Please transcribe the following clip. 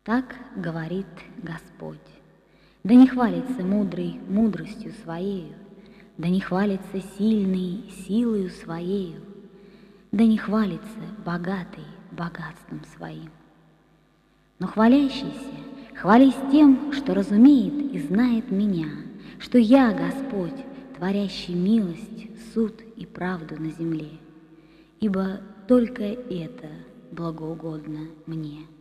Так говорит Господь. Да не хвалится мудрый мудростью своею, да не хвалится сильный силою своею, да не хвалится богатый богатством своим. Но хвалящийся, хвались тем, что разумеет и знает меня, что я Господь, творящий милость, суд и правду на земле, ибо только это благоугодно мне.